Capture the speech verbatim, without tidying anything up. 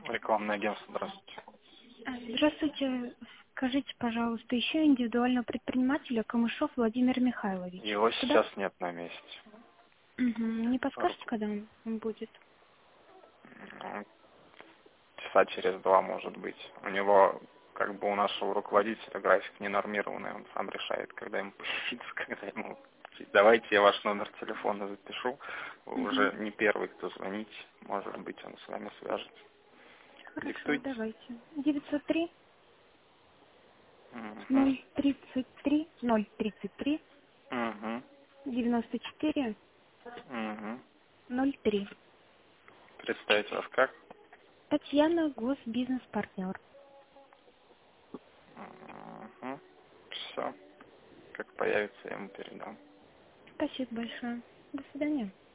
Рекламное агентство, здравствуйте. А, Здравствуйте. Скажите, пожалуйста, еще индивидуального предпринимателя Камышов Владимир Михайлович. Его Куда? сейчас нет на месте. Угу. Не подскажете, Руку- когда он он будет? ну, Часа через два, может быть. У него, как бы у нашего руководителя, график ненормированный. Он сам решает, когда ему появиться, когда ему... Давайте я ваш номер телефона запишу. Вы Угу. уже не первый, кто звонить. Может быть, он с вами свяжется. Хорошо, Диктуйте. давайте. девятьсот три Угу. ноль тридцать три ноль тридцать три Угу. девяносто четыре Угу. ноль три. Представить вас как? Татьяна, госбизнес-партнер. Угу. Все. Как появится, я ему передам. Спасибо большое. До свидания.